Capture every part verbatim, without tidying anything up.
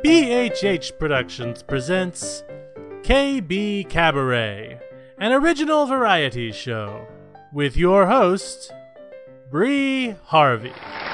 P H H Productions presents K B Cabaret, an original variety show, with your host, Bree Harvey.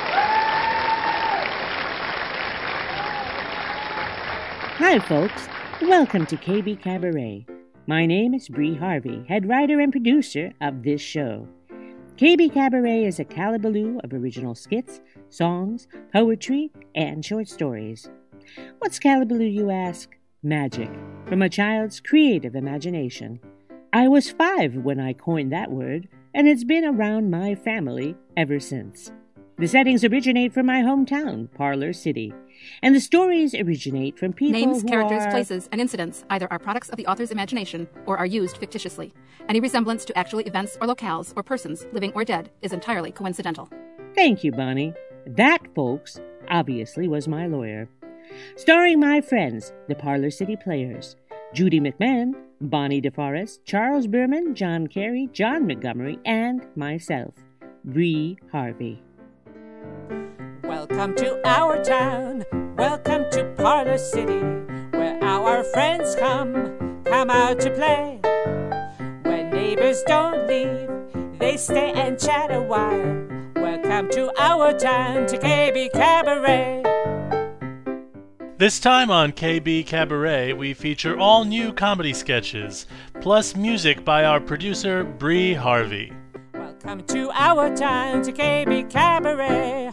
Hi, folks. Welcome to K B Cabaret. My name is Bree Harvey, head writer and producer of this show. K B Cabaret is a calabaloo of original skits, songs, poetry, and short stories. What's calabaloo, you ask? Magic, from a child's creative imagination. I was five when I coined that word, and it's been around my family ever since. The settings originate from my hometown, Parlor City, and the stories originate from people Names, who characters, are... places, and incidents either are products of the author's imagination or are used fictitiously. Any resemblance to actual events or locales or persons, living or dead, is entirely coincidental. Thank you, Bonnie. That, folks, obviously was my lawyer. Starring my friends, the Parlor City Players, Judy McMahon, Bonnie DeForest, Charles Berman, John Carey, John Montgomery, and myself, Bree Harvey. Welcome to our town, welcome to Parlor City, where our friends come, come out to play. When neighbors don't leave, they stay and chat a while. Welcome to our town, to K B Cabaret. This time on K B Cabaret, we feature all new comedy sketches, plus music by our producer, Bree Harvey. Welcome to our town, to K B Cabaret.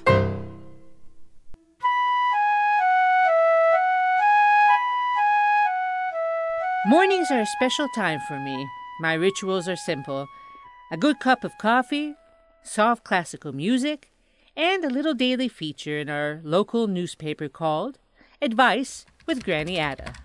Mornings are a special time for me. My rituals are simple. A good cup of coffee, soft classical music, and a little daily feature in our local newspaper called Advice with Granny Ada.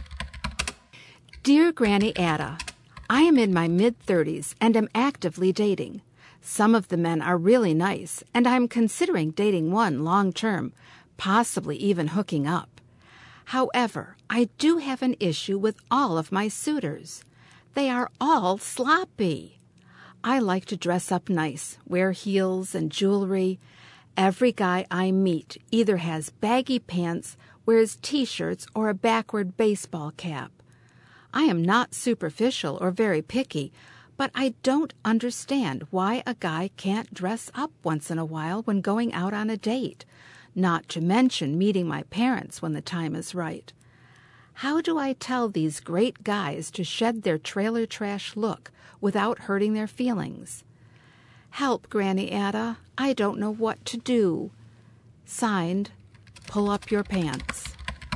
Dear Granny Ada, I am in my mid-thirties and am actively dating. Some of the men are really nice, and I am considering dating one long-term, possibly even hooking up. However, I do have an issue with all of my suitors. They are all sloppy. I like to dress up nice, wear heels and jewelry. Every guy I meet either has baggy pants, wears T-shirts, or a backward baseball cap. I am not superficial or very picky, but I don't understand why a guy can't dress up once in a while when going out on a date, not to mention meeting my parents when the time is right. How do I tell these great guys to shed their trailer trash look without hurting their feelings? Help, Granny Ada. I don't know what to do. Signed, Pull Up Your Pants.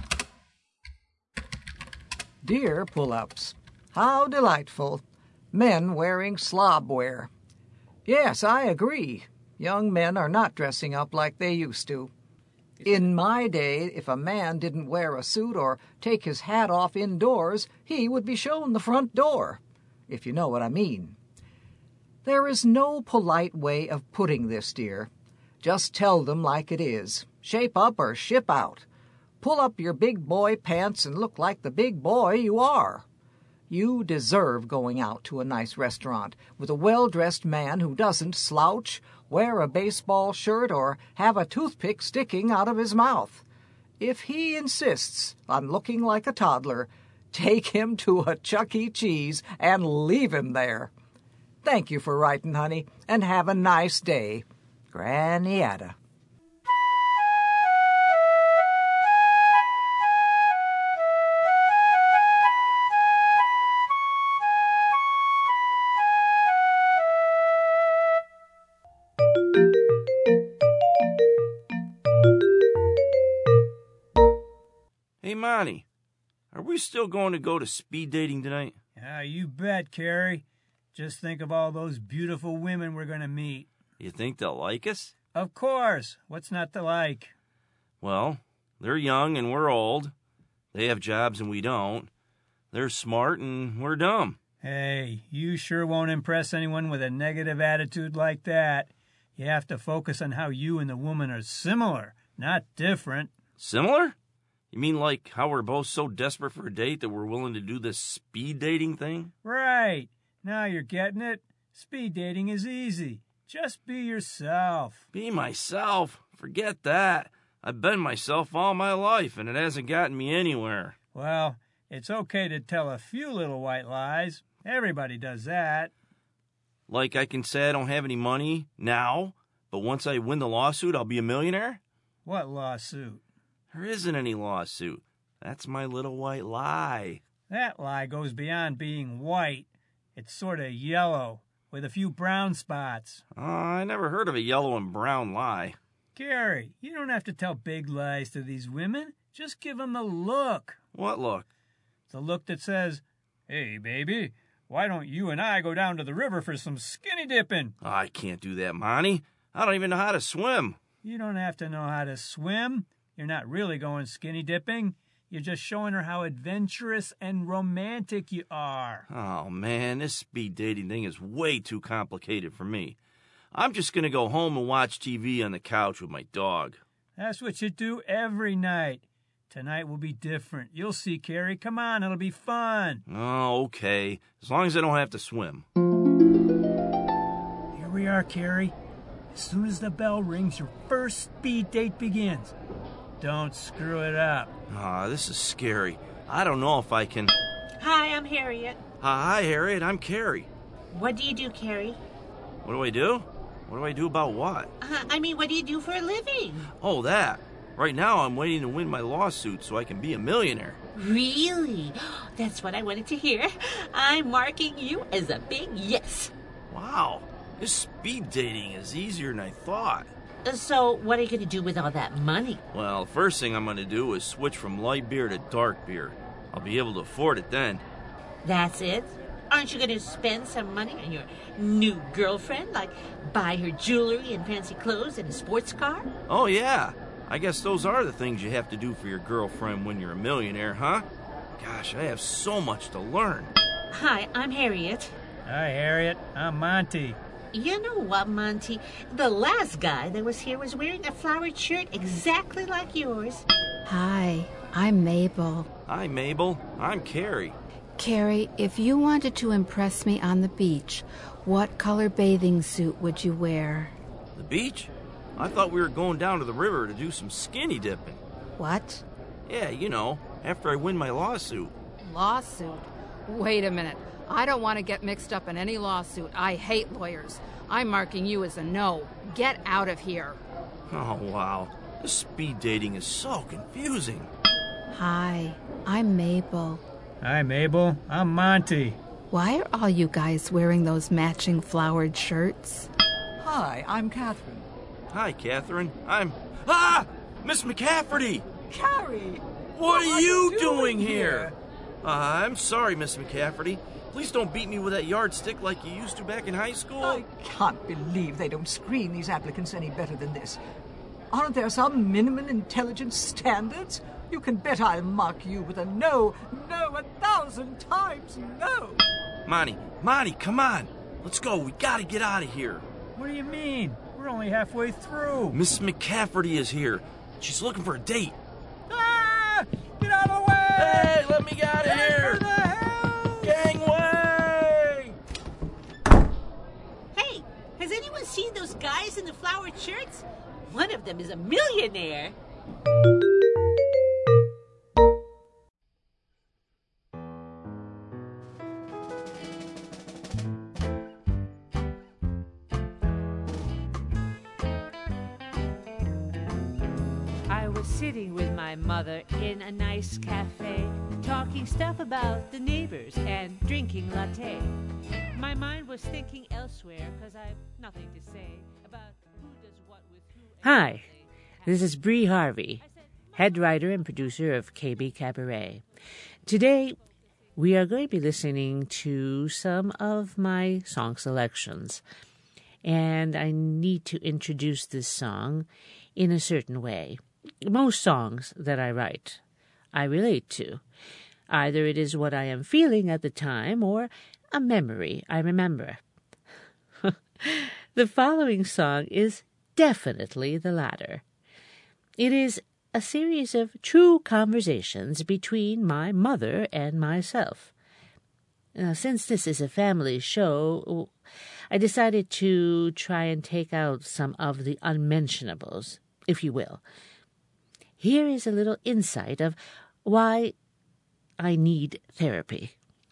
Dear Pull-Ups, how delightful. Men wearing slobwear. Yes, I agree. Young men are not dressing up like they used to. In my day, if a man didn't wear a suit or take his hat off indoors, he would be shown the front door, if you know what I mean. There is no polite way of putting this, dear. Just tell them like it is. Shape up or ship out. Pull up your big boy pants and look like the big boy you are. You deserve going out to a nice restaurant with a well-dressed man who doesn't slouch, wear a baseball shirt, or have a toothpick sticking out of his mouth. If he insists on looking like a toddler, take him to a Chuck E. Cheese and leave him there. Thank you for writing, honey, and have a nice day. Granny Ada. Hey, Monty, are we still going to go to speed dating tonight? Yeah, you bet, Carrie. Just think of all those beautiful women we're going to meet. You think they'll like us? Of course. What's not to like? Well, they're young and we're old. They have jobs and we don't. They're smart and we're dumb. Hey, you sure won't impress anyone with a negative attitude like that. You have to focus on how you and the woman are similar, not different. Similar? You mean like how we're both so desperate for a date that we're willing to do this speed dating thing? Right. Now you're getting it. Speed dating is easy. Just be yourself. Be myself? Forget that. I've been myself all my life, and it hasn't gotten me anywhere. Well, it's okay to tell a few little white lies. Everybody does that. Like I can say I don't have any money now, but once I win the lawsuit, I'll be a millionaire? What lawsuit? There isn't any lawsuit. That's my little white lie. That lie goes beyond being white. It's sort of yellow, with a few brown spots. Uh, I never heard of a yellow and brown lie. Gary, you don't have to tell big lies to these women. Just give them the look. What look? The look that says, "Hey, baby, why don't you and I go down to the river for some skinny dipping?" Oh, I can't do that, Monty. I don't even know how to swim. You don't have to know how to swim. You're not really going skinny dipping. You're just showing her how adventurous and romantic you are. Oh, man, this speed dating thing is way too complicated for me. I'm just going to go home and watch T V on the couch with my dog. That's what you do every night. Tonight will be different. You'll see, Carrie. Come on, it'll be fun. Oh, okay. As long as I don't have to swim. Here we are, Carrie. As soon as the bell rings, your first speed date begins. Don't screw it up. Ah, this is scary. I don't know if I can... Hi, I'm Harriet. Hi, Harriet. I'm Carrie. What do you do, Carrie? What do I do? What do I do about what? Uh, I mean, what do you do for a living? Oh, that. Right now, I'm waiting to win my lawsuit so I can be a millionaire. Really? That's what I wanted to hear. I'm marking you as a big yes. Wow. This speed dating is easier than I thought. So, what are you going to do with all that money? Well, the first thing I'm going to do is switch from light beer to dark beer. I'll be able to afford it then. That's it? Aren't you going to spend some money on your new girlfriend? Like buy her jewelry and fancy clothes and a sports car? Oh, yeah. I guess those are the things you have to do for your girlfriend when you're a millionaire, huh? Gosh, I have so much to learn. Hi, I'm Harriet. Hi, Harriet. I'm Monty. You know what, Monty? The last guy that was here was wearing a flowered shirt exactly like yours. Hi, I'm Mabel. Hi, Mabel. I'm Carrie. Carrie, if you wanted to impress me on the beach, what color bathing suit would you wear? The beach? I thought we were going down to the river to do some skinny dipping. What? Yeah, you know, after I win my lawsuit. Lawsuit? Wait a minute. I don't want to get mixed up in any lawsuit. I hate lawyers. I'm marking you as a no. Get out of here. Oh, wow. This speed dating is so confusing. Hi, I'm Mabel. Hi, Mabel. I'm Monty. Why are all you guys wearing those matching flowered shirts? Hi, I'm Catherine. Hi, Catherine. I'm... Ah! Miss McCafferty! Carrie! What, are, are you you doing, doing here? here? Uh, I'm sorry, Miss McCafferty. Please don't beat me with that yardstick like you used to back in high school. I can't believe they don't screen these applicants any better than this. Aren't there some minimum intelligence standards? You can bet I'll mark you with a no, no, a thousand times no. Monty, Monty, come on. Let's go. We gotta get out of here. What do you mean? We're only halfway through. Miss McCafferty is here. She's looking for a date. Ah! Get out of the way! Hey, let me get out of here! Who the hell? Gangway! Hey, has anyone seen those guys in the flowered shirts? One of them is a millionaire. I was sitting with my mother in a nice cafe, talking stuff about the neighbors and drinking latte. My mind was thinking elsewhere because I've nothing to say about who does what with who. Hi, this is Bree Harvey, head writer and producer of K B Cabaret. Today, we are going to be listening to some of my song selections. And I need to introduce this song in a certain way. Most songs that I write, I relate to. Either it is what I am feeling at the time or a memory I remember. The following song is definitely the latter. It is a series of true conversations between my mother and myself. Now, since this is a family show, I decided to try and take out some of the unmentionables, if you will. here is a little insight of why I need therapy.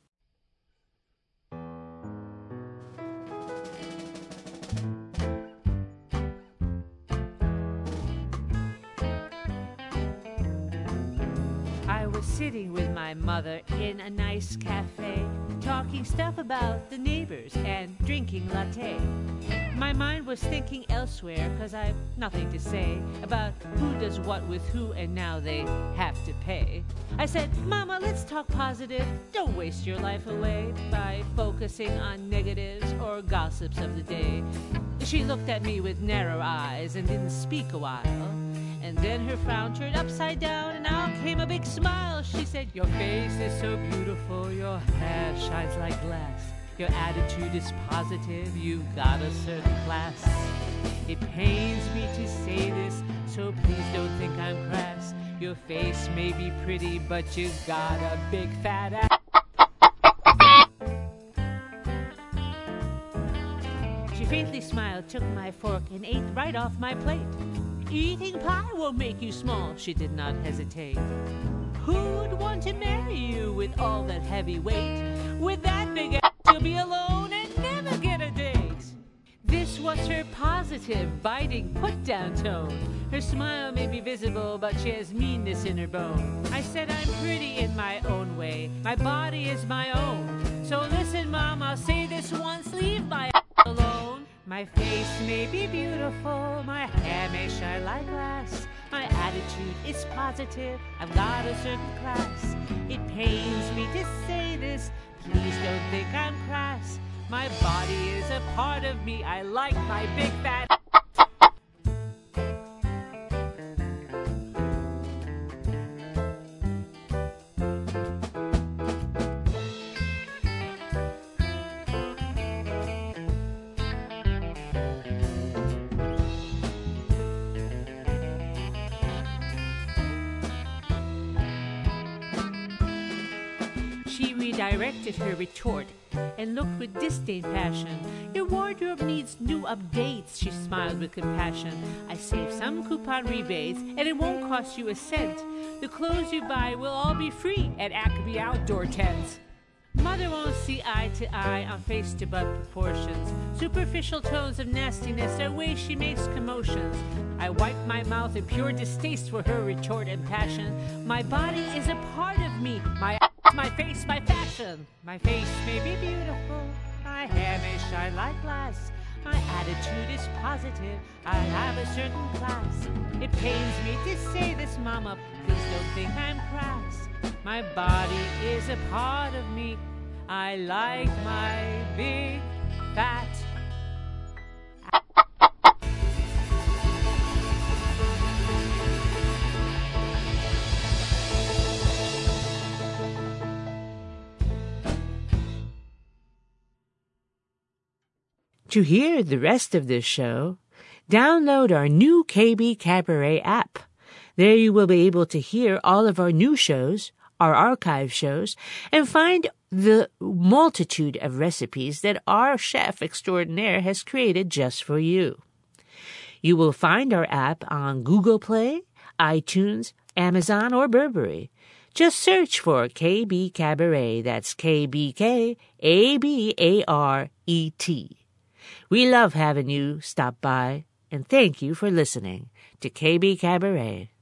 I was sitting with my mother in a nice cafe, talking stuff about the neighbors and drinking latte. My mind was thinking elsewhere, cause I've nothing to say about who does what with who and now they have to pay. I said, Mama, let's talk positive. Don't waste your life away by focusing on negatives or gossips of the day. She looked at me with narrow eyes and didn't speak a while. And then her frown turned upside down and out came a big smile. She said, your face is so beautiful, your hair shines like glass. Your attitude is positive, you've got a certain class. It pains me to say this, so please don't think I'm crass. Your face may be pretty, but you've got a big fat ass. She faintly smiled, took my fork, and ate right off my plate. Eating pie won't make you small, she did not hesitate. Who'd want to marry you with all that heavy weight? With that big ass, you'll be alone and never get a date. This was her positive, biting, put-down tone. Her smile may be visible, but she has meanness in her bone. I said I'm pretty in my own way. My body is my own. So listen, Mom, I'll say this once, leave my ass alone. My face may be beautiful, my hair may shine like glass. My attitude is positive, I've got a certain class. It pains me to say this, please don't think I'm crass. My body is a part of me, I like my big fat. She redirected her retort and looked with disdain passion. Your wardrobe needs new updates, she smiled with compassion. I saved some coupon rebates and it won't cost you a cent. The clothes you buy will all be free at Acme Outdoor Tents. Mother won't see eye to eye on face-to-butt proportions. Superficial tones of nastiness are ways she makes commotions. I wiped my mouth in pure distaste for her retort and passion. My body is a part of me, my ass, my face, my fashion. My face may be beautiful, my hair may shine like glass. My attitude is positive, I have a certain class. It pains me to say this, Mama, please don't think I'm crass. My body is a part of me, I like my big fat. To hear the rest of this show, download our new K B Cabaret app. There you will be able to hear all of our new shows, our archive shows, and find the multitude of recipes that our chef extraordinaire has created just for you. You will find our app on Google Play, iTunes, Amazon, or Burberry. Just search for K B Cabaret. That's K B K A B A R E T. We love having you stop by, and thank you for listening to K B Cabaret.